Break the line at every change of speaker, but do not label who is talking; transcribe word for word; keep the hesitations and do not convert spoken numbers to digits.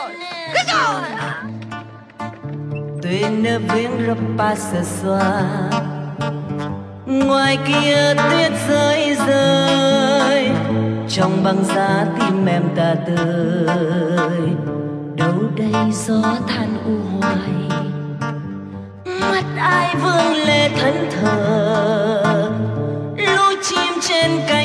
Tuy nơi viếng rập pa sờ xoa, ngoài kia tuyết rơi rơi, trong băng giá tim em ta tươi. Đâu đây gió than u hoài, mắt ai vương lệ thẫn thờ, lũ chim trên cánh